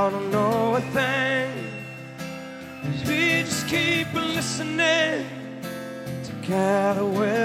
I don't know a thing, 'cause we just keep listening together.